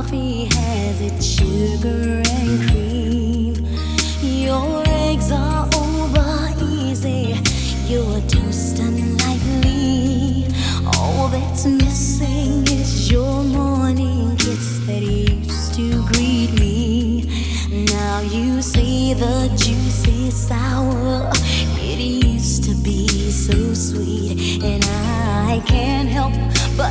coffee has its sugar and cream. Your eggs are over easy. Your toast unlikely. All that's missing is your morning kiss that used to greet me. Now you see the juice is sour. It used to be so sweet, and I can't help but